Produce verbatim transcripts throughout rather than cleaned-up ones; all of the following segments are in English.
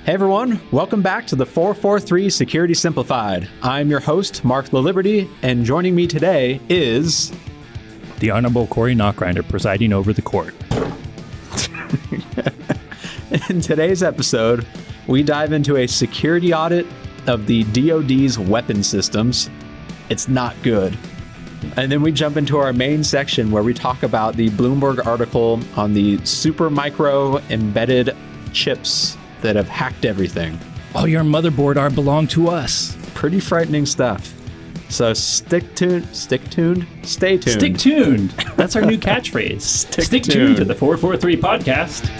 Hey everyone, welcome back to the four forty-three Security Simplified. I'm your host, Mark LaLiberty, and joining me today is... the Honorable Corey Knockgrinder presiding over the court. In today's episode, we dive into a security audit of the D O D's weapon systems. It's not good. And then we jump into our main section where we talk about the Bloomberg article on the super micro embedded chips that have hacked everything. All your motherboard are belong to us. Pretty frightening stuff. So stick tuned, stick tuned, stay tuned. Stick tuned. That's our new catchphrase. Stick, stick tuned. tuned to the four forty-three podcast.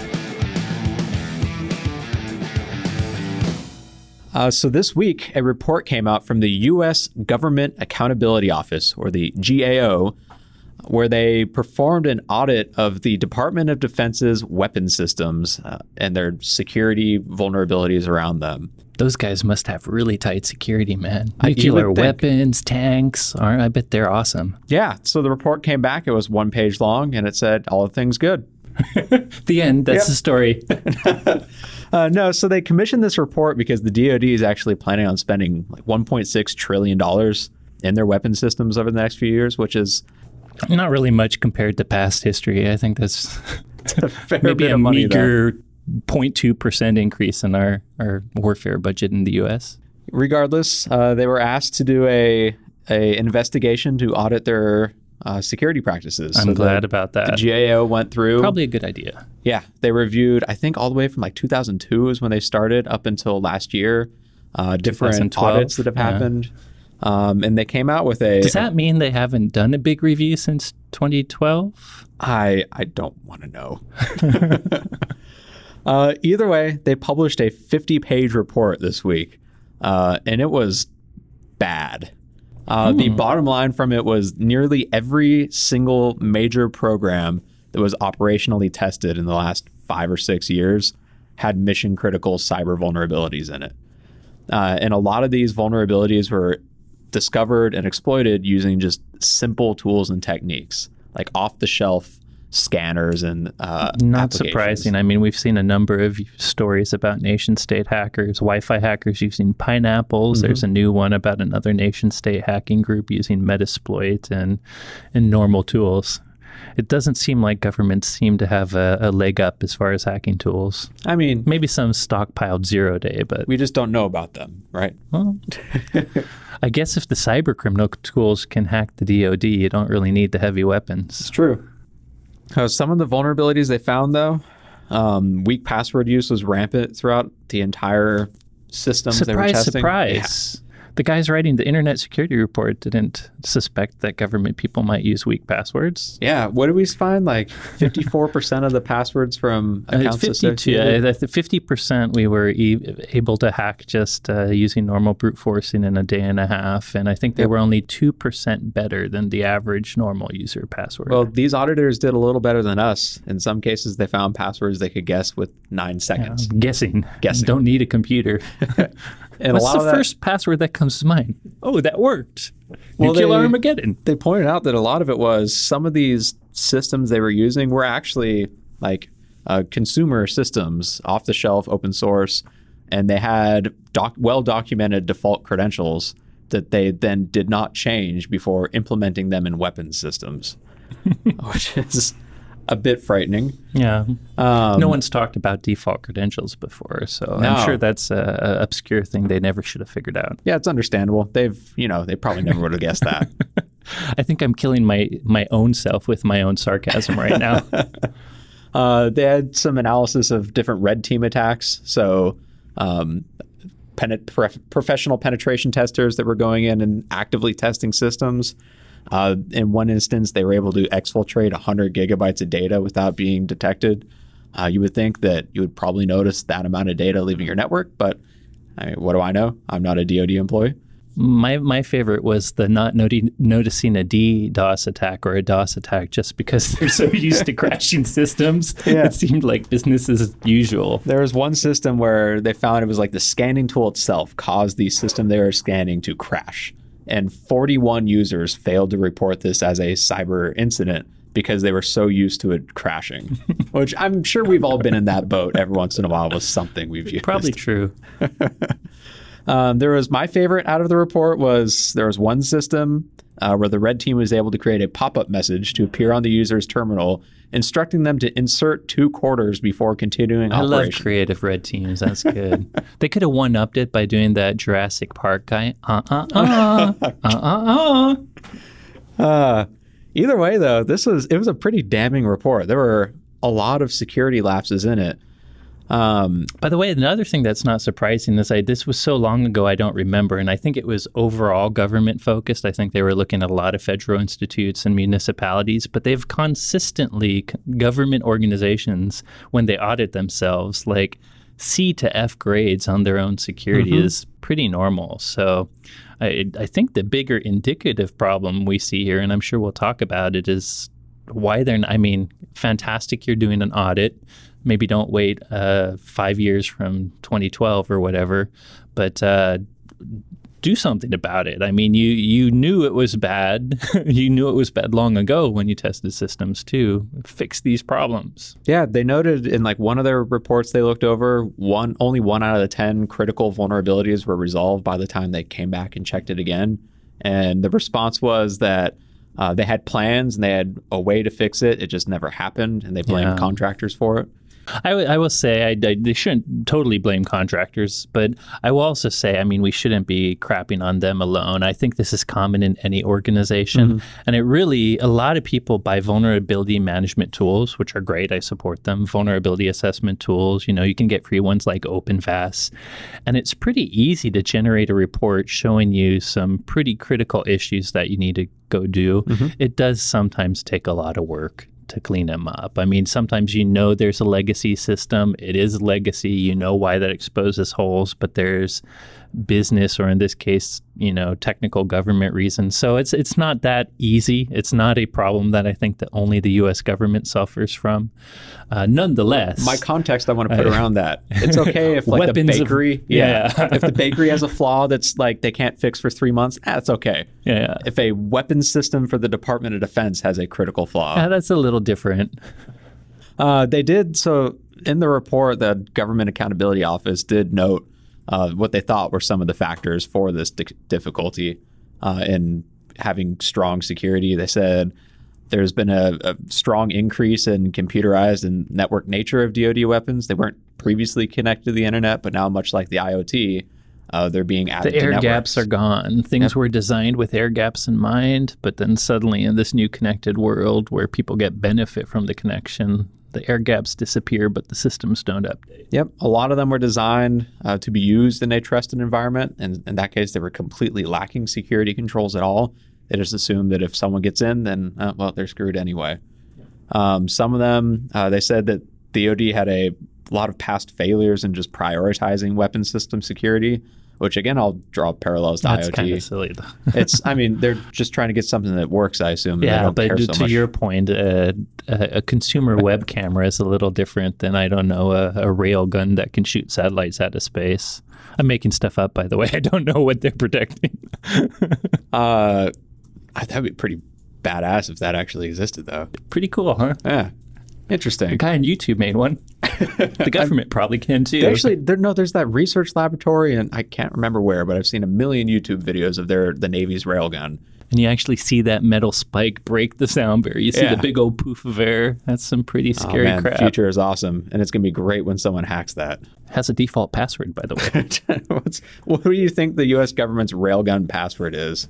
Uh, so this week, a report came out from the U S Government Accountability Office, or the G A O, where they performed an audit of the Department of Defense's weapon systems uh, and their security vulnerabilities around them. Those guys must have really tight security, man. Nuclear weapons, tanks. I bet they're awesome. Yeah. So the report came back. It was one page long, and it said all the things good. The end. That's yep. the story. uh, no, so they commissioned this report because the D O D is actually planning on spending like one point six trillion dollars in their weapon systems over the next few years, which is... not really much compared to past history. I think that's a fair maybe bit a of money, meager zero point two percent increase in our, our warfare budget in the U S. Regardless, uh, they were asked to do a, a investigation to audit their uh, security practices. I'm so glad the, about that. The G A O went through. Probably a good idea. Yeah. They reviewed, I think, all the way from like two thousand two is when they started up until last year, uh, different audits that have yeah. happened. Um, and they came out with a... Does that mean they haven't done a big review since twenty twelve? I I don't want to know. uh, either way, they published a fifty-page report this week, uh, and it was bad. Uh, hmm. The bottom line from it was nearly every single major program that was operationally tested in the last five or six years had mission-critical cyber vulnerabilities in it. Uh, and a lot of these vulnerabilities were discovered and exploited using just simple tools and techniques like off-the-shelf scanners and uh, not surprising. I mean, we've seen a number of stories about nation-state hackers, Wi-Fi hackers using pineapples. Mm-hmm. There's a new one about another nation-state hacking group using Metasploit and and normal tools. It doesn't seem like governments seem to have a, a leg up as far as hacking tools. I mean, maybe some stockpiled zero day, but we just don't know about them, right? Well, I guess if the cyber criminal tools can hack the D O D, you don't really need the heavy weapons. It's true. Uh, some of the vulnerabilities they found, though, um, weak password use was rampant throughout the entire systems surprise, they were testing. Surprise, surprise. Yeah. The guys writing the Internet Security Report didn't suspect that government people might use weak passwords. Yeah. What did we find? Like fifty-four percent of the passwords from accounts uh, associated? Uh, fifty percent we were e- able to hack just uh, using normal brute forcing in a day and a half. And I think they yep. were only two percent better than the average normal user password. Well, these auditors did a little better than us. In some cases, they found passwords they could guess with nine seconds. Yeah, guessing. Guessing. Don't need a computer. And What's a lot the of that, first password that comes to mind? Oh, that worked. Well, Nuclear they, Armageddon. They pointed out that a lot of it was some of these systems they were using were actually like uh, consumer systems, off the shelf, open source, and they had doc- well-documented default credentials that they then did not change before implementing them in weapons systems, which is a bit frightening. Yeah. Um, no one's talked about default credentials before, so no. I'm sure that's a, a obscure thing they never should have figured out. Yeah, it's understandable. They've, you know, they probably never would have guessed that. I think I'm killing my, my own self with my own sarcasm right now. uh, they had some analysis of different red team attacks. So um, pen- prof- professional penetration testers that were going in and actively testing systems. Uh, in one instance, they were able to exfiltrate one hundred gigabytes of data without being detected. Uh, you would think that you would probably notice that amount of data leaving your network, but I mean, what do I know? I'm not a D O D employee. My my favorite was the not noti- noticing a DDoS attack or a DOS attack just because they're so used to crashing systems. Yeah. It seemed like business as usual. There was one system where they found it was like the scanning tool itself caused the system they were scanning to crash. And forty-one users failed to report this as a cyber incident because they were so used to it crashing, which I'm sure we've all been in that boat every once in a while with something we've used. Probably true. um, there was my favorite out of the report was there was one system uh, where the red team was able to create a pop-up message to appear on the user's terminal, instructing them to insert two quarters before continuing I operation. love creative red teams. That's good. They could have one-upped it by doing that Jurassic Park guy. Uh-uh-uh. Uh-uh-uh. Uh, either way, though, this was it was a pretty damning report. There were a lot of security lapses in it. Um, By the way, another thing that's not surprising is I this was so long ago I don't remember, and I think it was overall government focused. I think they were looking at a lot of federal institutes and municipalities, but they've consistently government organizations when they audit themselves, like C to F grades on their own security mm-hmm. is pretty normal. So I, I think the bigger indicative problem we see here, and I'm sure we'll talk about it, is why they're not, I mean, fantastic you're doing an audit. Maybe don't wait uh, five years from twenty twelve or whatever, but uh, do something about it. I mean, you you knew it was bad. You knew it was bad long ago when you tested systems too. Fix these problems. Yeah, they noted in like one of their reports they looked over, one only one out of the ten critical vulnerabilities were resolved by the time they came back and checked it again. And the response was that uh, they had plans and they had a way to fix it. It just never happened, and they blamed Yeah. contractors for it. I, w- I will say I, I, they shouldn't totally blame contractors, but I will also say, I mean, we shouldn't be crapping on them alone. I think this is common in any organization. Mm-hmm. And it really, a lot of people buy vulnerability management tools, which are great. I support them. Vulnerability assessment tools, you know, you can get free ones like OpenVAS. And it's pretty easy to generate a report showing you some pretty critical issues that you need to go do. Mm-hmm. It does sometimes take a lot of work to clean them up. I mean, sometimes you know there's a legacy system. It is legacy. You know why that exposes holes, but there's business, or in this case, you know, technical government reasons. So it's it's not that easy. It's not a problem that I think that only the U S government suffers from. Uh, nonetheless, my context I want to put uh, around that. It's okay if like the bakery, of, yeah, yeah. if the bakery has a flaw that's like they can't fix for three months, that's okay. Yeah. If a weapons system for the Department of Defense has a critical flaw, yeah, that's a little different. Uh, they did so in the report. The Government Accountability Office did note Uh, what they thought were some of the factors for this di- difficulty uh, in having strong security. They said there's been a, a strong increase in computerized and network nature of D O D weapons. They weren't previously connected to the internet, but now, much like the IoT, uh, they're being added the to air networks. gaps are gone. Things yep. were designed with air gaps in mind, but then suddenly in this new connected world where people get benefit from the connection, the air gaps disappear, but the systems don't update. Yep. A lot of them were designed uh, to be used in a trusted environment. And in that case, they were completely lacking security controls at all. They just assumed that if someone gets in, then, uh, well, they're screwed anyway. Um, some of them, uh, they said that the D O D had a lot of past failures in just prioritizing weapon system security, which, again, I'll draw parallels to That's IoT. kind of silly, though. It's, I mean, they're just trying to get something that works, I assume. Yeah, they don't but care to, so to much. your point, uh, a, a consumer web camera is a little different than, I don't know, a, a rail gun that can shoot satellites out of space. I'm making stuff up, by the way. I don't know what they're protecting. uh, that'd be pretty badass if that actually existed, though. Pretty cool, huh? Yeah. Interesting. The guy on YouTube made one. The government probably can too. They actually, there, no, there's that research laboratory, and I can't remember where, but I've seen a million YouTube videos of their the Navy's railgun. And you actually see that metal spike break the sound barrier. You see Yeah. the big old poof of air. That's some pretty scary oh, man, crap. The future is awesome, and it's going to be great when someone hacks that. Has a default password, by the way. What's, what do you think the U S government's railgun password is?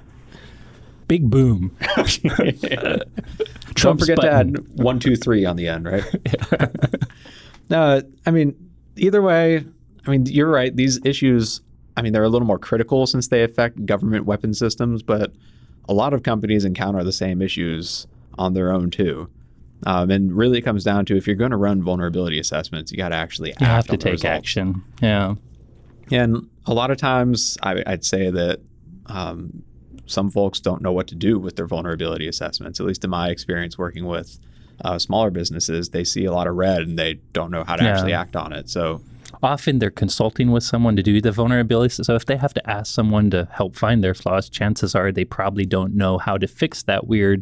Big boom. Don't forget button. to add one, two, three on the end, right? Yeah. No, I mean, either way, I mean, you're right. These issues, I mean, they're a little more critical since they affect government weapon systems, but a lot of companies encounter the same issues on their own too. Um, and really it comes down to, if you're going to run vulnerability assessments, you got to actually act You have to on the take results. action. Yeah. And a lot of times I, I'd say that um, some folks don't know what to do with their vulnerability assessments. At least in my experience working with uh, smaller businesses, they see a lot of red and they don't know how to Yeah. actually act on it. So Often they're consulting with someone to do the vulnerability. So if they have to ask someone to help find their flaws, chances are they probably don't know how to fix that weird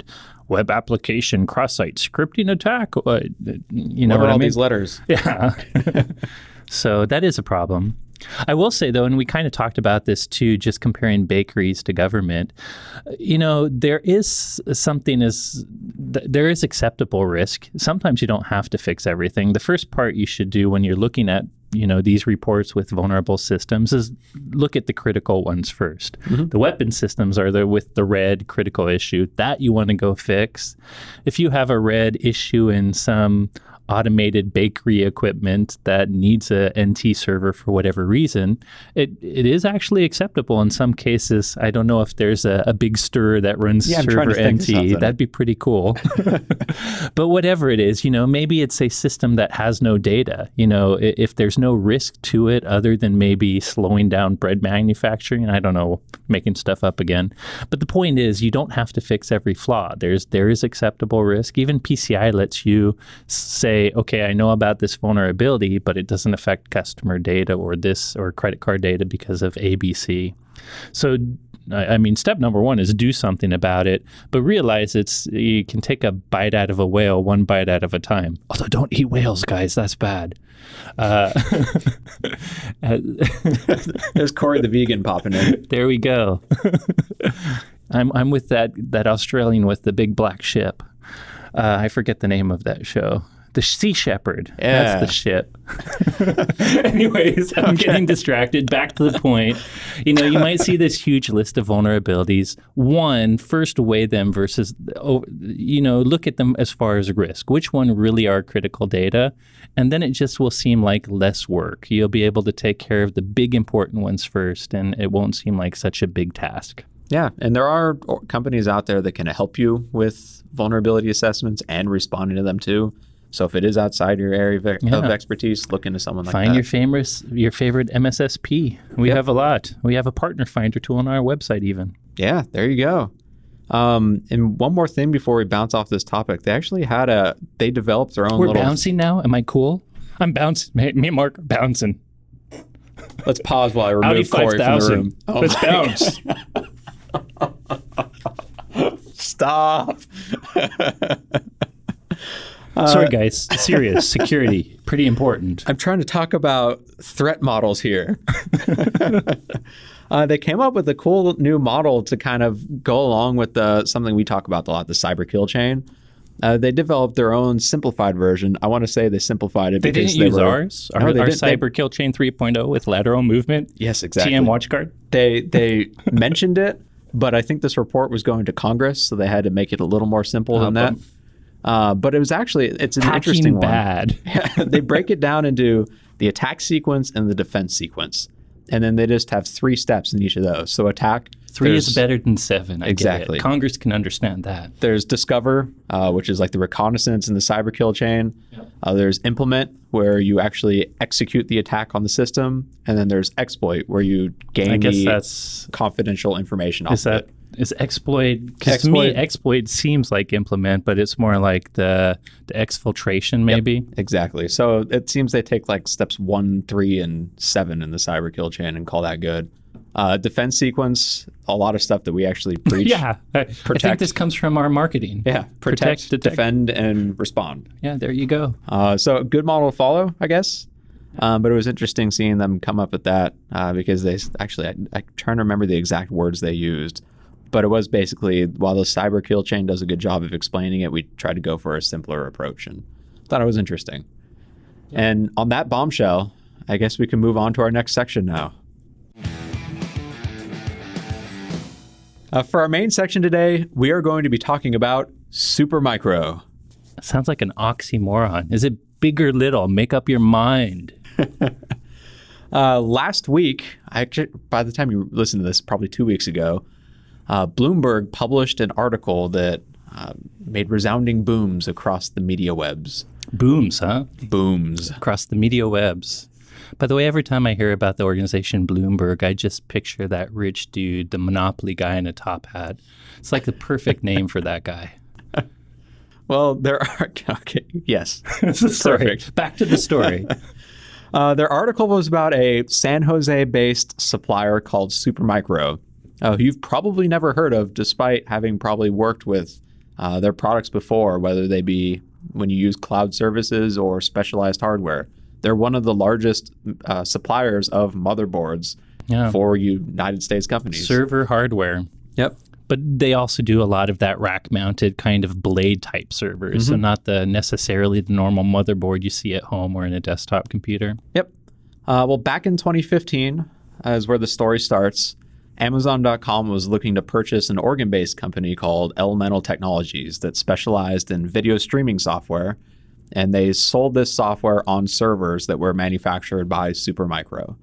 web application cross-site scripting attack. What, you know what what are I all mean? these letters? Yeah. So that is a problem. I will say, though, and we kind of talked about this too, just comparing bakeries to government, you know, there is something as th- there is acceptable risk. Sometimes you don't have to fix everything. The first part you should do when you're looking at, you know, these reports with vulnerable systems is look at the critical ones first. Mm-hmm. The weapon systems are there with the red critical issue that you want to go fix. If you have a red issue in some automated bakery equipment that needs a N T server for whatever reason, it it is actually acceptable in some cases. I don't know if there's a, a big stir that runs yeah, server N T. That'd be pretty cool. But whatever it is, you know, maybe it's a system that has no data. You know, if, if there's no risk to it other than maybe slowing down bread manufacturing, I don't know, making stuff up again. But the point is, you don't have to fix every flaw. There's there is acceptable risk. Even P C I lets you say, okay, I know about this vulnerability, but it doesn't affect customer data or this or credit card data because of A B C. So, I mean, step number one is do something about it, but realize it's you can take a bite out of a whale one bite out of a time. Although don't eat whales, guys. That's bad. Uh, There's Corey the vegan popping in. There we go. I'm I'm with that that Australian with the big black ship. Uh, I forget the name of that show. The Sea Shepherd. Yeah. That's the ship. Anyways, I'm okay. getting distracted. Back to the point. You know, you might see this huge list of vulnerabilities. One, first weigh them versus, you know, look at them as far as risk. Which one really are critical data? And then it just will seem like less work. You'll be able to take care of the big important ones first, and it won't seem like such a big task. Yeah, and there are companies out there that can help you with vulnerability assessments and responding to them too. So if it is outside your area of, yeah. of expertise, look into someone like Find that. Find your famous, your favorite M S S P. We yep. have a lot. We have a partner finder tool on our website even. Yeah, there you go. Um, and one more thing before we bounce off this topic. They actually had a, they developed their own We're little... We're bouncing now? Am I cool? I'm bouncing. Me and Mark are bouncing. Let's pause while I remove Corey from the room. Oh Let's bounce. Stop. Uh, Sorry, guys. Serious. Security. Pretty important. I'm trying to talk about threat models here. uh, they came up with a cool new model to kind of go along with the something we talk about a lot, the cyber kill chain. Uh, they developed their own simplified version. I want to say they simplified it they because didn't they use were, ours. Our, no, our didn't, cyber they, kill chain three point oh with lateral movement. Yes, exactly. T M WatchGuard. They they mentioned it, but I think this report was going to Congress, so they had to make it a little more simple than uh, that. Uh, but it was actually, it's an Hacking interesting bad. one. Yeah, they break it down into the attack sequence and the defense sequence. And then they just have three steps in each of those. So attack. Three is better than seven. I exactly. Get it. Congress can understand that. There's discover, uh, which is like the reconnaissance in the cyber kill chain. Yep. Uh, there's implement, where you actually execute the attack on the system. And then there's exploit, where you gain I guess the that's, confidential information off is that, of it. Is exploit, because to me, exploit seems like implement, but it's more like the, the exfiltration maybe. Yep, exactly. So it seems they take like steps one, three, and seven in the cyber kill chain and call that good. Uh, defense sequence, a lot of stuff that we actually preach. yeah. I, protect. I think this comes from our marketing. Yeah. Protect, protect defend, and respond. Yeah, there you go. Uh, so a good model to follow, I guess. Um, but it was interesting seeing them come up with that uh, because they actually, I, I'm trying to remember the exact words they used. But it was basically, while the cyber kill chain does a good job of explaining it, we tried to go for a simpler approach and thought it was interesting. Yeah. And on that bombshell, I guess we can move on to our next section now. Uh, for our main section today, we are going to be talking about Supermicro. Sounds like an oxymoron. Is it big or little? Make up your mind. uh, last week, actually, by the time you listen to this, probably two weeks ago, Uh, Bloomberg published an article that uh, made resounding booms across the media webs. Booms, huh? Booms. Across the media webs. By the way, every time I hear about the organization Bloomberg, I just picture that rich dude, the Monopoly guy in a top hat. It's like the perfect name for that guy. Well, there are... Okay, yes. Sorry. Perfect. Back to the story. uh, their article was about a San Jose-based supplier called Supermicro. Uh, you've probably never heard of, despite having probably worked with uh, their products before, whether they be when you use cloud services or specialized hardware. They're one of the largest uh, suppliers of motherboards yeah. for United States companies. Server hardware. Yep. But they also do a lot of that rack-mounted kind of blade-type servers, mm-hmm. so not the necessarily the normal motherboard you see at home or in a desktop computer. Yep. Uh, well, back in twenty fifteen, is where the story starts, Amazon dot com was looking to purchase an Oregon-based company called Elemental Technologies that specialized in video streaming software, and they sold this software on servers that were manufactured by Supermicro.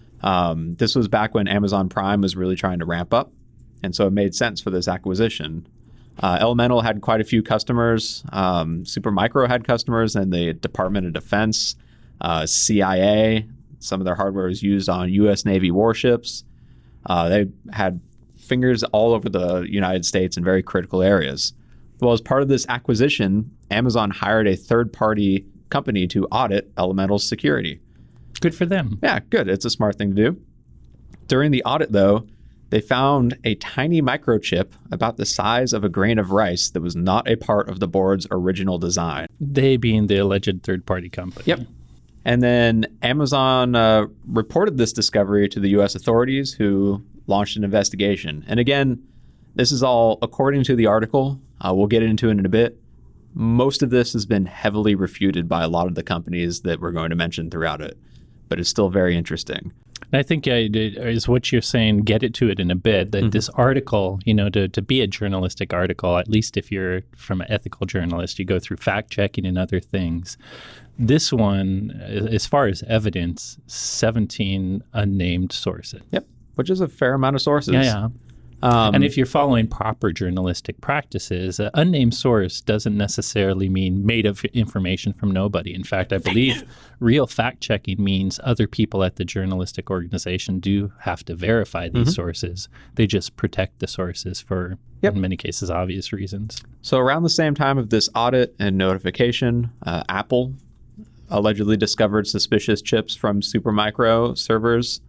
Um, this was back when Amazon Prime was really trying to ramp up, and so it made sense for this acquisition. Uh, Elemental had quite a few customers. Um, Supermicro had customers in the Department of Defense, uh, C I A. Some of their hardware was used on U S Navy warships. Uh, they had fingers all over the United States in very critical areas. Well, as part of this acquisition, Amazon hired a third-party company to audit Elemental's security. Good for them. Yeah, good. It's a smart thing to do. During the audit, though, they found a tiny microchip about the size of a grain of rice that was not a part of the board's original design. They being the alleged third-party company. Yep. And then Amazon uh, reported this discovery to the U S authorities, who launched an investigation. And again, this is all according to the article. Uh, we'll get into it in a bit. Most of this has been heavily refuted by a lot of the companies that we're going to mention throughout it, but it's still very interesting. And I think uh, is what you're saying, get it to it in a bit, that mm-hmm. this article, you know, to, to be a journalistic article, at least if you're from an ethical journalist, you go through fact checking and other things. This one, as far as evidence, seventeen unnamed sources. Yep, which is a fair amount of sources. Yeah, yeah. Um, and if you're following proper journalistic practices, an unnamed source doesn't necessarily mean made of information from nobody. In fact, I believe real fact-checking means other people at the journalistic organization do have to verify these mm-hmm. sources. They just protect the sources for, yep. in many cases, obvious reasons. So around the same time of this audit and notification, uh, Apple allegedly discovered suspicious chips from Supermicro servers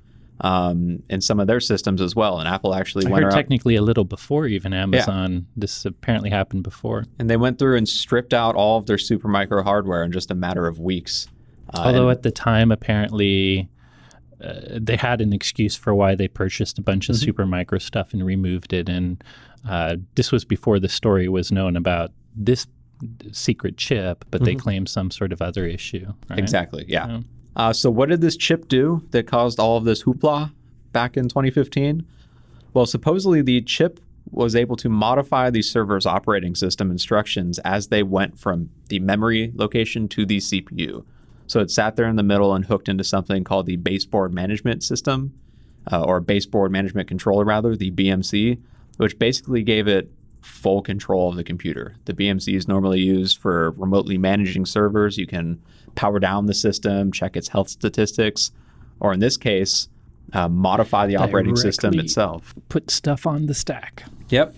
Um, in some of their systems as well. And Apple actually I went heard around, technically a little before even Amazon. Yeah. This apparently happened before. And they went through and stripped out all of their Supermicro hardware in just a matter of weeks. Uh, Although at the time, apparently, uh, they had an excuse for why they purchased a bunch of mm-hmm. Supermicro stuff and removed it. And uh, this was before the story was known about this secret chip, but mm-hmm. they claimed some sort of other issue. Right? Exactly, yeah. yeah. Uh, so what did this chip do that caused all of this hoopla back in twenty fifteen? Well, supposedly the chip was able to modify the server's operating system instructions as they went from the memory location to the C P U. So it sat there in the middle and hooked into something called the baseboard management system, uh, or baseboard management controller rather, the B M C, which basically gave it full control of the computer. The B M C is normally used for remotely managing servers. You can power down the system, check its health statistics, or in this case, uh, modify the operating Directly system itself. Put stuff on the stack. Yep.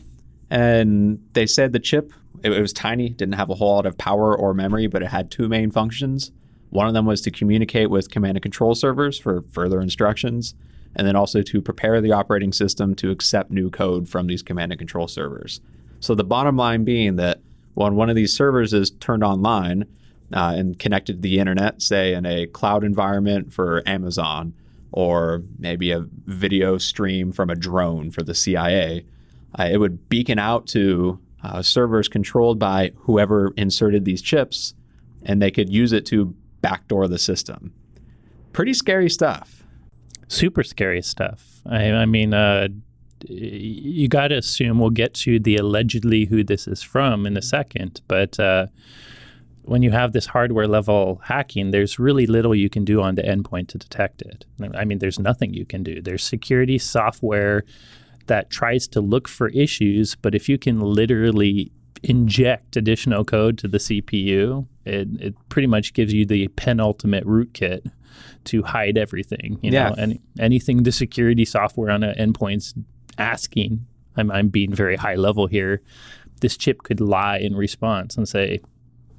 And they said the chip, it, it was tiny, didn't have a whole lot of power or memory, but it had two main functions. One of them was to communicate with command and control servers for further instructions, and then also to prepare the operating system to accept new code from these command and control servers. So the bottom line being that when one of these servers is turned online uh, and connected to the internet, say in a cloud environment for Amazon, or maybe a video stream from a drone for the C I A, uh, it would beacon out to uh, servers controlled by whoever inserted these chips, and they could use it to backdoor the system. Pretty scary stuff. Super scary stuff. I, I mean, uh, you got to assume we'll get to the allegedly who this is from in a second, but uh, when you have this hardware level hacking, there's really little you can do on the endpoint to detect it. I mean, there's nothing you can do. There's security software that tries to look for issues, but if you can literally inject additional code to the C P U, it, it pretty much gives you the penultimate rootkit to hide everything. You yeah. know, any, anything the security software on an endpoint's asking, I'm, I'm being very high level here, this chip could lie in response and say,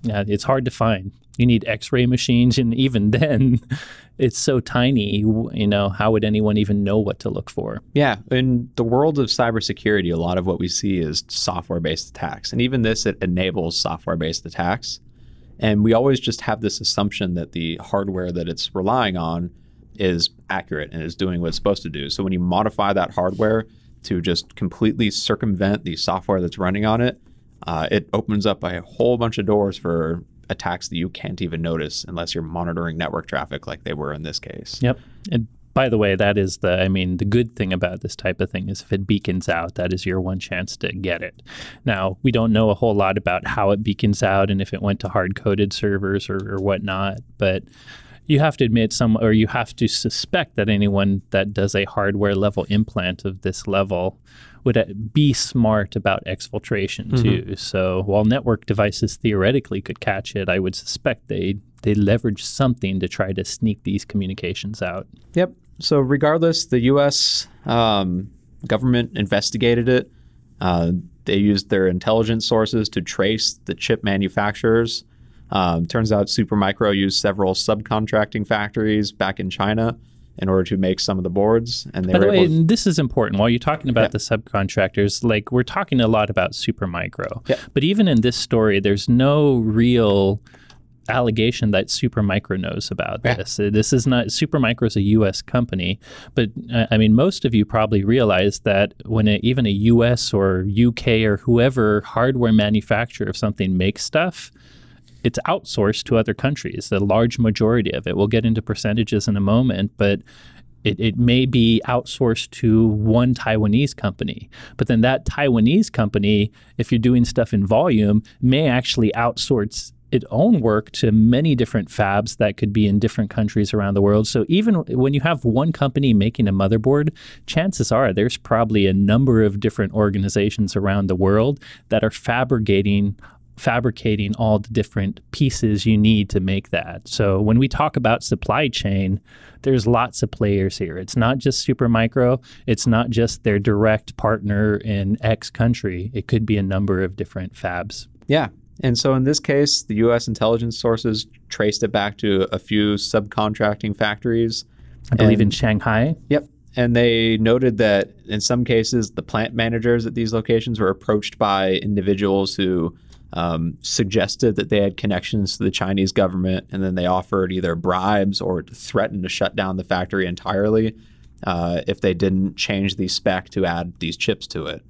Yeah, it's hard to find. You need X-ray machines, and even then, it's so tiny. You know, how would anyone even know what to look for? Yeah, in the world of cybersecurity, a lot of what we see is software-based attacks, and even this, it enables software-based attacks. And we always just have this assumption that the hardware that it's relying on is accurate and is doing what it's supposed to do. So when you modify that hardware to just completely circumvent the software that's running on it, uh, it opens up a whole bunch of doors for attacks that you can't even notice unless you're monitoring network traffic like they were in this case. Yep. And by the way, that is the, I mean, the good thing about this type of thing is if it beacons out, that is your one chance to get it. Now, we don't know a whole lot about how it beacons out and if it went to hard-coded servers or, or whatnot, but you have to admit some, or you have to suspect that anyone that does a hardware level implant of this level would be smart about exfiltration mm-hmm. too. So while network devices theoretically could catch it, I would suspect they they leverage something to try to sneak these communications out. Yep. So regardless, the U S um, government investigated it. Uh, they used their intelligence sources to trace the chip manufacturers. Um, turns out Supermicro used several subcontracting factories back in China in order to make some of the boards. And they By were the way, able to, this is important. While you're talking about yeah. the subcontractors, like we're talking a lot about Supermicro. Yeah. But even in this story, there's no real allegation that Supermicro knows about yeah. this. This is not, Supermicro is a U S company, but uh, I mean, most of you probably realize that when a, even a U S or U K or whoever hardware manufacturer of something makes stuff, it's outsourced to other countries, the large majority of it. We'll get into percentages in a moment, but it, it may be outsourced to one Taiwanese company. But then that Taiwanese company, if you're doing stuff in volume, may actually outsource its own work to many different fabs that could be in different countries around the world. So even when you have one company making a motherboard, chances are there's probably a number of different organizations around the world that are fabricating fabricating all the different pieces you need to make that. So when we talk about supply chain, there's lots of players here. It's not just Supermicro. It's not just their direct partner in X country. It could be a number of different fabs. Yeah. And so in this case, the U S intelligence sources traced it back to a few subcontracting factories. I believe and, in Shanghai. Yep. And they noted that in some cases, the plant managers at these locations were approached by individuals who Um, suggested that they had connections to the Chinese government, and then they offered either bribes or threatened to shut down the factory entirely uh, if they didn't change the spec to add these chips to it.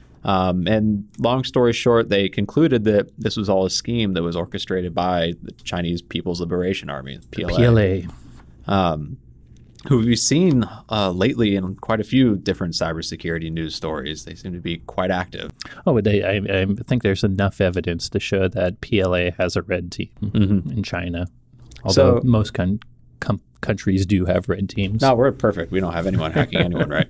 Um, and long story short, they concluded that this was all a scheme that was orchestrated by the Chinese People's Liberation Army, P L A. P L A. Um, who we've seen uh, lately in quite a few different cybersecurity news stories. They seem to be quite active. Oh, they, I, I think there's enough evidence to show that P L A has a red team mm-hmm. in China, although so, most con- com- countries do have red teams. No, we're perfect. We don't have anyone hacking anyone, right?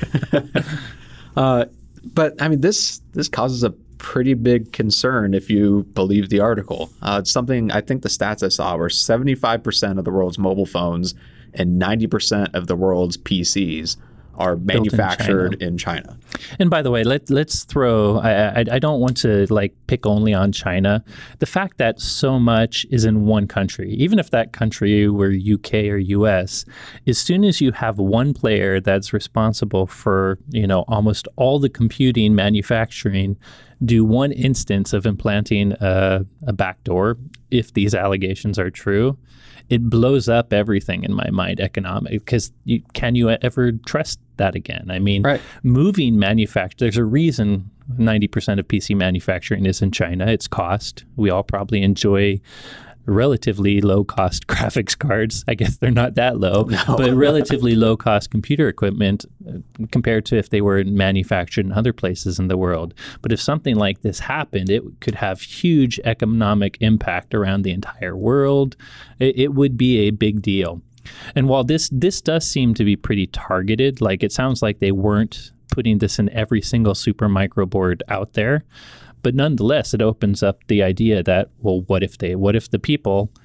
uh, but, I mean, this this causes a pretty big concern if you believe the article. Uh, it's something, I think the stats I saw were seventy-five percent of the world's mobile phones and ninety percent of the world's P Cs are manufactured in China. in China. And by the way, let, let's throw, I, I, I don't want to like pick only on China. The fact that so much is in one country, even if that country were U K or U S, as soon as you have one player that's responsible for, you know, almost all the computing manufacturing, do one instance of implanting a, a backdoor, if these allegations are true, it blows up everything in my mind economic, because you, can you ever trust that again? I mean, right. moving manufacture, there's a reason ninety percent of P C manufacturing is in China. It's cost. We all probably enjoy relatively low-cost graphics cards. I guess they're not that low, no. but relatively low-cost computer equipment uh, compared to if they were manufactured in other places in the world. But if something like this happened, it could have huge economic impact around the entire world. It, it would be a big deal. And while this this does seem to be pretty targeted, like it sounds like they weren't putting this in every single Supermicro board out there, but nonetheless, it opens up the idea that, well, what if they, what if the people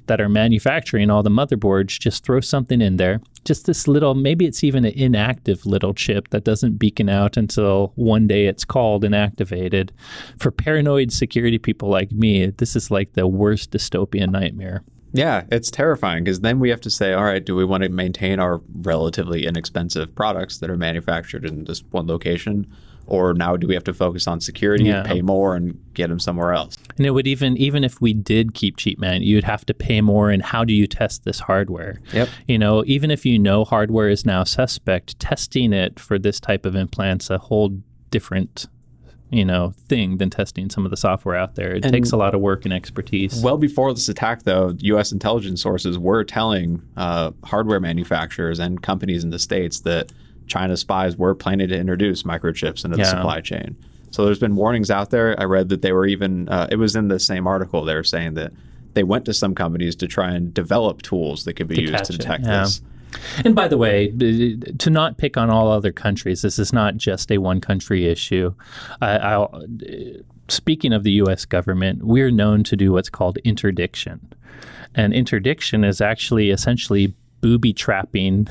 that are manufacturing all the motherboards just throw something in there, just this little, maybe it's even an inactive little chip that doesn't beacon out until one day it's called and activated. For paranoid security people like me, this is like the worst dystopian nightmare. Yeah, it's terrifying because then we have to say, all right, do we want to maintain our relatively inexpensive products that are manufactured in this one location? Or now do we have to focus on security Yeah. and pay more and get them somewhere else? And it would even, even if we did keep cheap man, you'd have to pay more. And how do you test this hardware? Yep. You know, even if you know hardware is now suspect, testing it for this type of implant's a whole different, you know, thing than testing some of the software out there. It And takes a lot of work and expertise. Well before this attack, though, U S intelligence sources were telling uh, hardware manufacturers and companies in the States that China's spies were planning to introduce microchips into the Yeah. supply chain. So there's been warnings out there. I read that they were even, uh, it was in the same article, they were saying that they went to some companies to try and develop tools that could be To used catch to it, detect yeah. this. And by the way, to not pick on all other countries, this is not just a one country issue. I, I'll, speaking of the U S government, we're known to do what's called interdiction. And interdiction is actually essentially booby trapping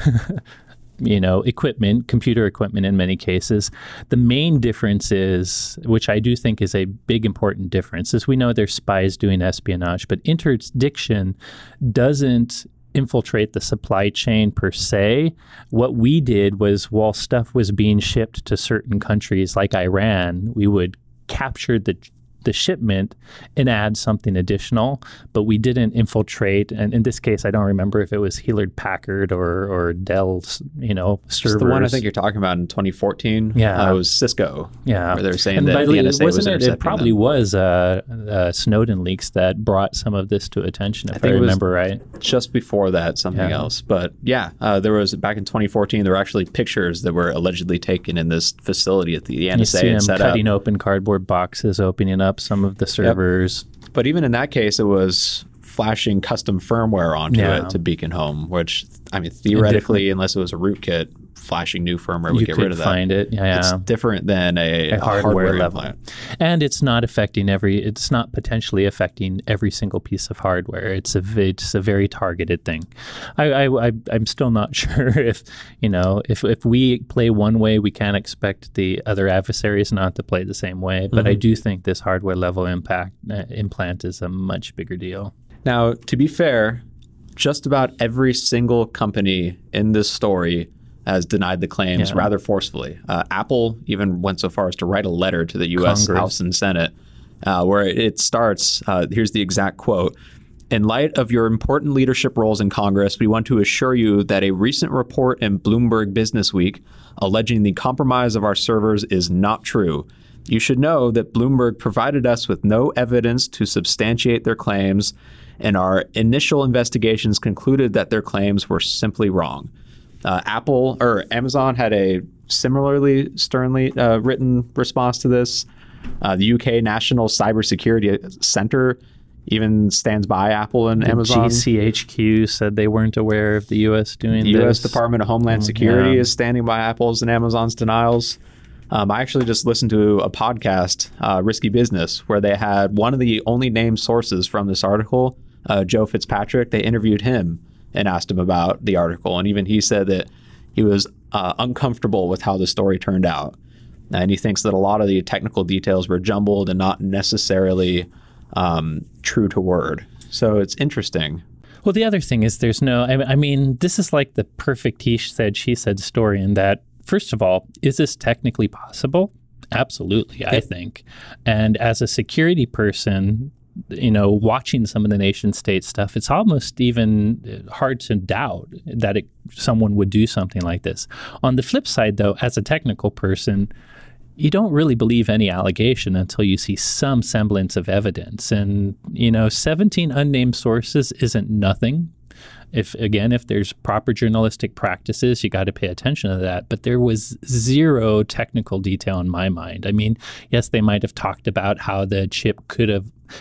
you know, equipment, computer equipment in many cases. The main difference is, which I do think is a big important difference, is we know there's spies doing espionage, but interdiction doesn't infiltrate the supply chain per se. What we did was, while stuff was being shipped to certain countries like Iran, we would capture the the shipment and add something additional, but we didn't infiltrate. And in this case, I don't remember if it was Hewlett Packard or or Dell's, you know, servers. It's the one I think you're talking about in twenty fourteen. Yeah. Uh, it was Cisco. Yeah. Where they're saying and that by the the N way, S A was wasn't it, intercepting it probably them. was uh, uh, Snowden leaks that brought some of this to attention, if I, think it was- remember right. Just before that, something Yeah. else. But yeah, uh, there was, back in twenty fourteen, there were actually pictures that were allegedly taken in this facility at the N You S A see them and set up. cutting open cardboard boxes, opening up some of the servers. But even in that case, it was flashing custom firmware onto Yeah. it to beacon home, which, I mean, theoretically, unless it was a rootkit, flashing new firmware would You get could rid of that. find it. Yeah, It's yeah. different than a, A a hardware, hardware, level. implant. And it's not affecting every, it's not potentially affecting every single piece of hardware. It's a, it's a very targeted thing. I, I, I, I'm still not sure if, you know, if, if we play one way, we can't expect the other adversaries not to play the same way. But Mhm. I do think this hardware level impact uh, implant is a much bigger deal. Now, to be fair, just about every single company in this story has denied the claims Yeah. rather forcefully. Uh, Apple even went so far as to write a letter to the U S Congress. House and Senate uh, where it starts, uh, here's the exact quote. In light of your important leadership roles in Congress, we want to assure you that a recent report in Bloomberg Businessweek alleging the compromise of our servers is not true. You should know that Bloomberg provided us with no evidence to substantiate their claims, and our initial investigations concluded that their claims were simply wrong. Uh, Apple or Amazon had a similarly sternly uh, written response to this. Uh, the U K National Cybersecurity Center even stands by Apple and The Amazon. G C H Q said they weren't aware of the U S doing The this. U S Department of Homeland Security yeah. is standing by Apple's and Amazon's denials. Um, I actually just listened to a podcast, uh, Risky Business, where they had one of the only named sources from this article, uh, Joe Fitzpatrick. They interviewed him and asked him about the article. And even he said that he was uh, uncomfortable with how the story turned out. And he thinks that a lot of the technical details were jumbled and not necessarily um, true to word. So it's interesting. Well, the other thing is there's no, I, I mean, this is like the perfect he said, she said story in that, first of all, is this technically possible? Absolutely, I think. And as a security person, you know, watching some of the nation state stuff, it's almost even hard to doubt that it, someone would do something like this. On the flip side, though, as a technical person, you don't really believe any allegation until you see some semblance of evidence. And, you know, seventeen unnamed sources isn't nothing. If, again, if there's proper journalistic practices, you got to pay attention to that. But there was zero technical detail in my mind. I mean, yes, they might have talked about how the chip could have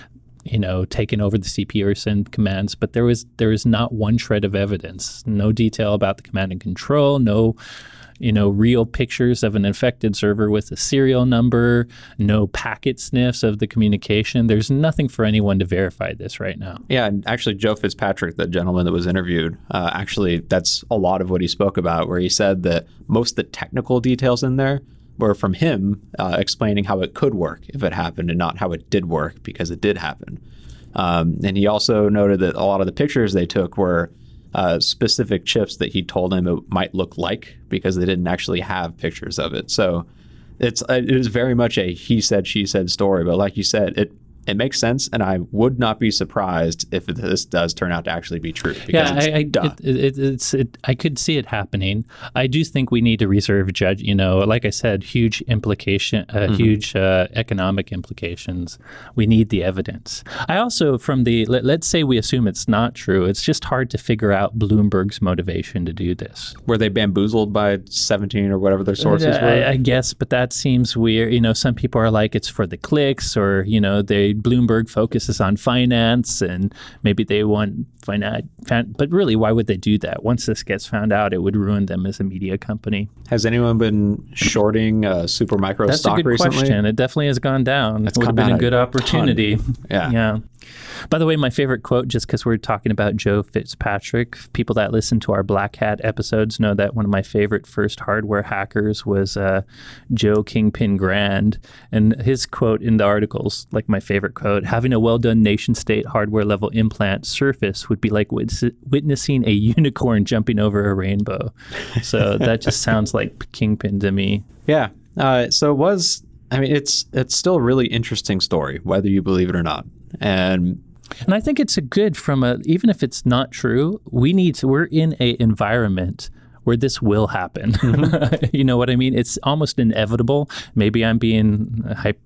you know, taken over the C P U or send commands, but there was there was not one shred of evidence, no detail about the command and control, no, you know, real pictures of an infected server with a serial number, no packet sniffs of the communication. There's nothing for anyone to verify this right now. Yeah, and actually Joe Fitzpatrick, the gentleman that was interviewed, uh, actually that's a lot of what he spoke about, where he said that most of the technical details in there were from him uh, explaining how it could work if it happened and not how it did work because it did happen. Um, and he also noted that a lot of the pictures they took were uh, specific chips that he told him it might look like because they didn't actually have pictures of it. So it's it is very much a he said, she said story. But like you said, it it makes sense, and I would not be surprised if this does turn out to actually be true. Yeah, it's I, I, it, it, it's, it, I could see it happening. I do think we need to reserve judge. You know, like I said, huge implication, uh, mm-hmm. huge uh, economic implications. We need the evidence. I also, from the let, let's say we assume it's not true. It's just hard to figure out Bloomberg's motivation to do this. Were they bamboozled by seventeen or whatever their sources uh, were? I, I guess, but that seems weird. You know, some people are like, it's for the clicks, or you know, they. Bloomberg focuses on finance and maybe they want finance, but really, why would they do that? Once this gets found out, it would ruin them as a media company. Has anyone been shorting uh, Supermicro That's stock recently? That's a good question. It definitely has gone down. It's it would have been a good a opportunity. Yeah. Yeah. By the way, my favorite quote, just because we're talking about Joe Fitzpatrick, people that listen to our Black Hat episodes know that one of my favorite first hardware hackers was uh, Joe Kingpin Grand. And his quote in the articles, like my favorite quote, having a well-done nation-state hardware-level implant surface would be like wit- witnessing a unicorn jumping over a rainbow. So that just sounds like Kingpin to me. Yeah. Uh, so it was, I mean, it's it's still a really interesting story, whether you believe it or not. And and I think it's a good from a, even if it's not true, we need to, we're in a environment where this will happen. Mm-hmm. You know what I mean? It's almost inevitable. Maybe I'm being hype,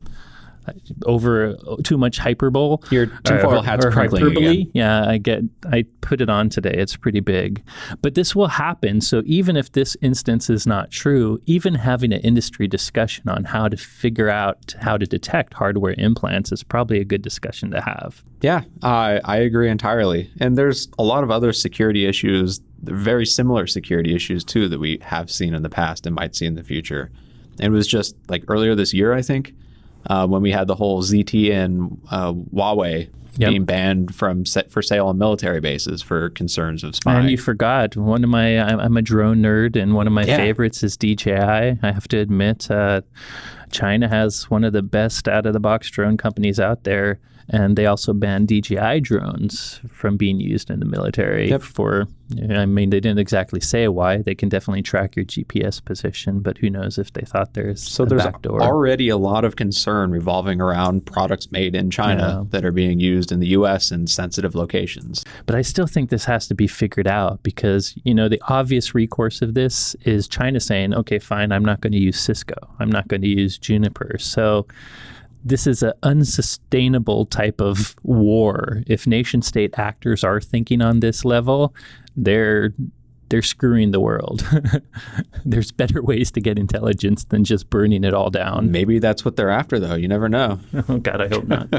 over too much hyperbole. Your tinfoil hat's crinkling hyperbole. again. Yeah, I get. I put it on today. It's pretty big, but this will happen. So even if this instance is not true, even having an industry discussion on how to figure out how to detect hardware implants is probably a good discussion to have. Yeah, I I agree entirely. And there's a lot of other security issues, very similar security issues too, that we have seen in the past and might see in the future. It was just like earlier this year, I think. Uh, when we had the whole Z T and uh, Huawei yep. being banned from set for sale on military bases for concerns of spying. And you forgot one of my, I'm a drone nerd, and one of my yeah. favorites is D J I. I have to admit, uh, China has one of the best out-of-the-box drone companies out there, and they also banned D J I drones from being used in the military yep. for, I mean, they didn't exactly say why. They can definitely track your G P S position, but who knows if they thought there's so a there's backdoor. Already a lot of concern revolving around products made in China yeah. that are being used in the U S in sensitive locations. But I still think this has to be figured out because, you know, the obvious recourse of this is China saying, okay, fine, I'm not going to use Cisco. I'm not going to use Juniper. So this is an unsustainable type of war. If nation-state actors are thinking on this level, they're they're screwing the world. There's better ways to get intelligence than just burning it all down. Maybe that's what they're after, though. You never know. Oh, God, I hope not.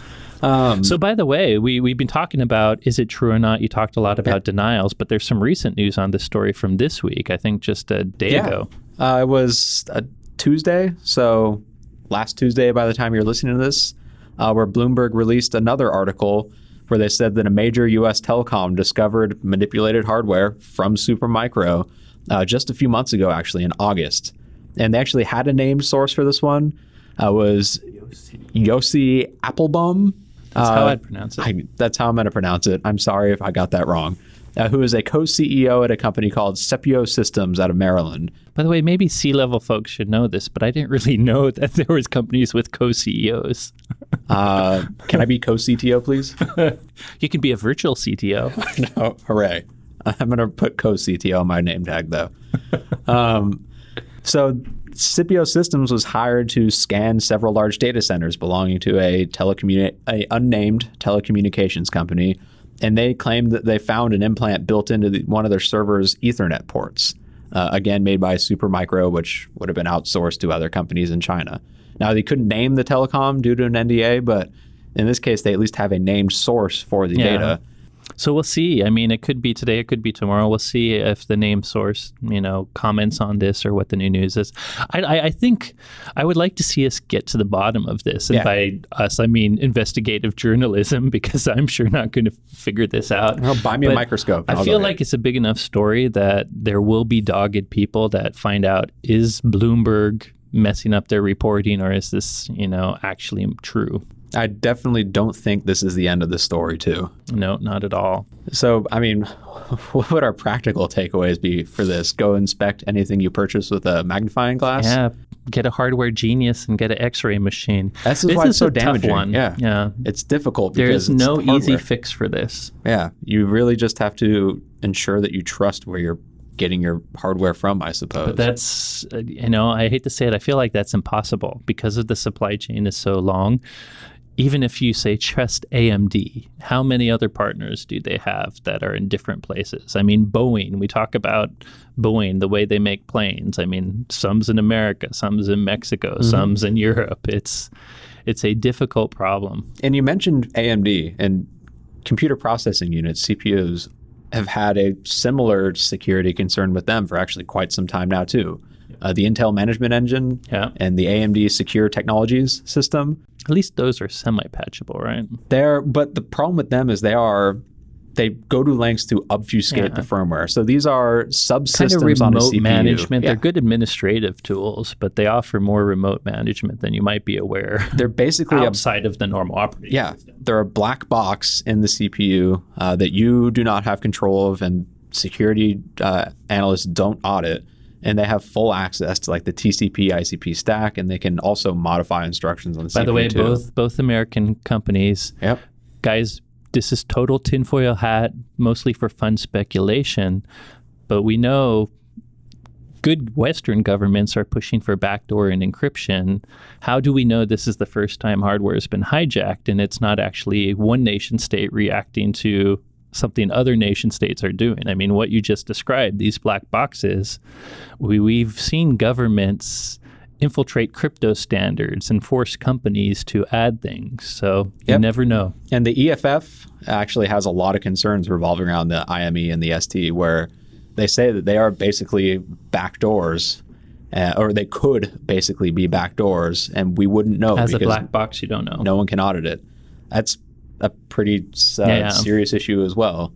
um, so, by the way, we, we've been talking about, is it true or not? You talked a lot about yeah. denials, but there's some recent news on this story from this week, I think just a day yeah. ago. Uh, it was a Tuesday, so last Tuesday by the time you're listening to this, uh, where Bloomberg released another article where they said that a major U S telecom discovered manipulated hardware from Supermicro uh, just a few months ago, actually, in August. And they actually had a named source for this one. Uh, was Yossi Appelbaum. That's uh, how I'd pronounce it. I, that's how I'm going to pronounce it. I'm sorry if I got that wrong. Uh, who is a co-C E O at a company called Sepio Systems out of Maryland. By the way, maybe C-level folks should know this, but I didn't really know that there was companies with co-C E Os. uh, can I be co-C T O, please? You can be a virtual C T O. No, hooray. I'm going to put co-C T O on my name tag, though. um, so Sepio Systems was hired to scan several large data centers belonging to a telecommuni- a unnamed telecommunications company. And they claimed that they found an implant built into the, one of their servers' Ethernet ports, uh, again, made by Supermicro, which would have been outsourced to other companies in China. Now, they couldn't name the telecom due to an N D A, but In this case, they at least have a named source for the Yeah. data. So we'll see. I mean, it could be today, it could be tomorrow. We'll see if the name source, you know, comments on this or what the new news is. I, I, I think I would like to see us get to the bottom of this. And Yeah. by us, I mean investigative journalism, because I'm sure not going to figure this out. Well, buy me a But microscope. and I I'll feel go like it's a big enough story that there will be dogged people that find out, is Bloomberg messing up their reporting, or is this, you know, actually true? I definitely don't think this is the end of the story, too. No, not at all. So, I mean, what would our practical takeaways be for this? Go inspect anything you purchase with a magnifying glass? Yeah, get a hardware genius and get an X-ray machine. That's This why is it's so a tough damaging. one. Yeah. yeah. It's difficult There because is it's no easy hardware. fix for this. Yeah. You really just have to ensure that you trust where you're getting your hardware from, I suppose. But that's, uh, you know, I hate to say it, I feel like that's impossible because of the supply chain is so long. Even if you say trust A M D, how many other partners do they have that are in different places? I mean, Boeing, we talk about Boeing, the way they make planes. I mean, some's in America, some's in Mexico, Mm-hmm. some's in Europe. It's it's a difficult problem. And you mentioned A M D, and computer processing units, C P Us, have had a similar security concern with them for actually quite some time now, too. Uh, the Intel Management Engine Yeah. and the A M D Secure Technologies system, At least those are semi-patchable, right? they're, but the problem with them is they are, they go to lengths to obfuscate Yeah. the firmware. So these are Kind subsystems of on a remote C P U. management. Yeah. They're good administrative tools, but they offer more remote management than you might be aware They're basically a outside of the normal operating Yeah, system. they're a black box in the C P U uh, that you do not have control of, and security uh, analysts don't audit. And they have full access to like the T C P I C P stack, and they can also modify instructions on the C P U By the way, too. both both American companies, Yep. guys, this is total tinfoil hat, mostly for fun speculation. But we know good Western governments are pushing for backdoor and encryption. How do we know this is the first time hardware has been hijacked and it's not actually one nation state reacting to something other nation states are doing? I mean, what you just described, these black boxes, we, we've seen governments infiltrate crypto standards and force companies to add things. So you Yep. never know. And the E F F actually has a lot of concerns revolving around the I M E and the S T, where they say that they are basically backdoors, uh, or they could basically be backdoors, and we wouldn't know As a because black box, you don't know. no one can audit it. That's a pretty uh, Yeah, yeah. serious issue as well.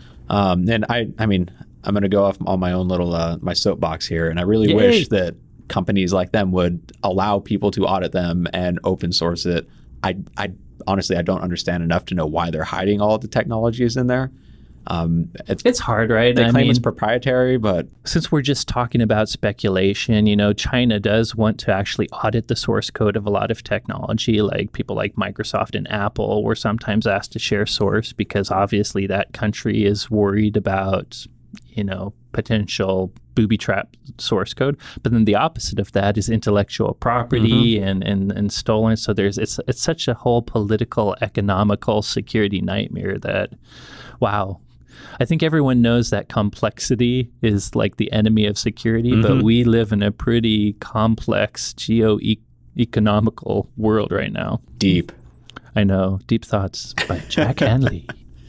Um, and I, I mean, I'm going to go off on my own little uh, my soapbox here, and I really Yay. wish that companies like them would allow people to audit them and open source it. I, I honestly, I don't understand enough to know why they're hiding all of the technologies in there. Um, it's, It's hard, right? they I claim mean, it's proprietary, but since we're just talking about speculation, you know, China does want to actually audit the source code of a lot of technology. Like people like Microsoft and Apple were sometimes asked to share source because obviously that country is worried about, you know, potential booby trap source code. But then the opposite of that is intellectual property Mm-hmm. and, and, and stolen. So there's it's it's such a whole political, economical security nightmare that, wow. I think everyone knows that complexity is like the enemy of security, Mm-hmm. but we live in a pretty complex geo-economical world right now. deep. I know. Deep Thoughts by Jack Hanley.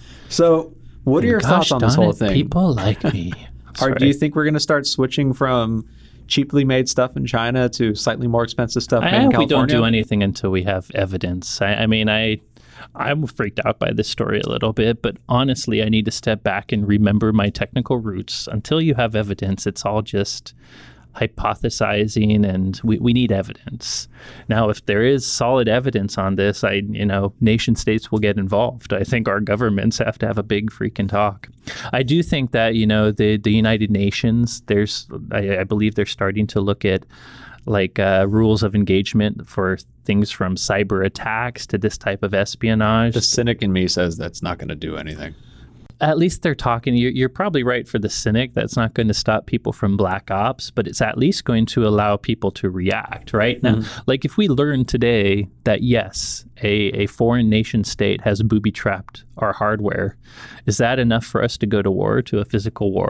So, what are your Gosh thoughts on this darn whole it, thing? People like me. Or Sorry. do you think we're going to start switching from cheaply made stuff in China to slightly more expensive stuff I made in hope we California? don't do anything until we have evidence. I, I mean, I, I'm freaked out by this story a little bit, but honestly, I need to step back and remember my technical roots. Until you have evidence, it's all just hypothesizing, and we, we need evidence. Now, if there is solid evidence on this, I, you know, nation states will get involved. I think our governments have to have a big freaking talk. I do think that, you know, the, the United Nations, there's, I, I believe they're starting to look at like uh, rules of engagement for things from cyber attacks to this type of espionage. The cynic in me says that's not going to do anything. At least they're talking. You're, you're probably right for the cynic. That's not going to stop people from black ops, but it's at least going to allow people to react, right? Now, Mm-hmm. like if we learn today that, yes, a, a foreign nation state has booby-trapped our hardware, is that enough for us to go to war, to a physical war?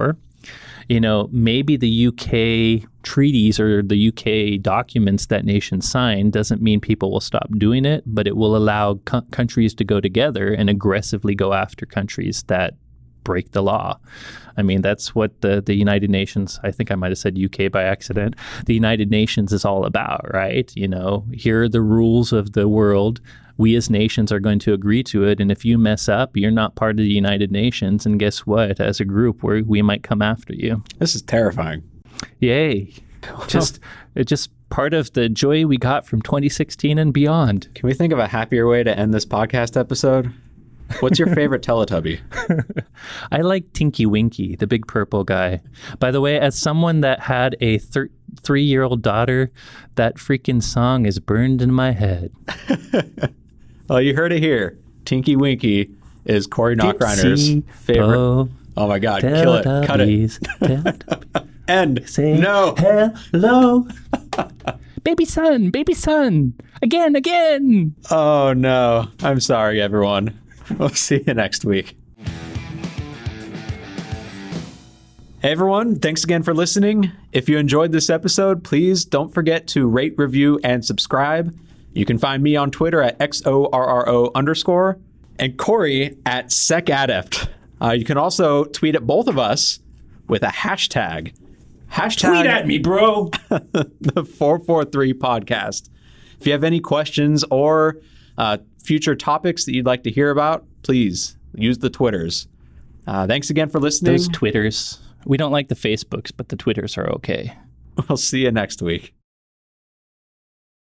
You know, maybe the U K treaties or the U K documents that nations sign doesn't mean people will stop doing it, but it will allow co- countries to go together and aggressively go after countries that break the law. I mean, that's what the, the United Nations, I think I might have said U K by accident, the United Nations is all about, right? You know, here are the rules of the world. We as nations are going to agree to it. And if you mess up, you're not part of the United Nations. And guess what? As a group, we we might come after you. This is terrifying. Yay. Just it's just part of the joy we got from twenty sixteen and beyond. Can we think of a happier way to end this podcast episode? What's your favorite Teletubby? I like Tinky Winky, the big purple guy. By the way, as someone that had a thir- three-year-old daughter, that freaking song is burned in my head. Well, you heard it here. Tinky Winky is Corey Knockreiner's favorite. Oh, oh my God, kill it. Cut it. End. Say no. Hello. Baby son, baby son. Again, again. Oh, no. I'm sorry, everyone. We'll see you next week. Hey, everyone. Thanks again for listening. If you enjoyed this episode, please don't forget to rate, review, and subscribe. You can find me on Twitter at X O R R O underscore and Corey at SecAdept. Uh, you can also tweet at both of us with a hashtag. Hashtag Tweet at me, bro. The four forty-three podcast. If you have any questions or uh, future topics that you'd like to hear about, please use the Twitters. Uh, thanks again for listening. Those Twitters. We don't like the Facebooks, but the Twitters are okay. We'll see you next week.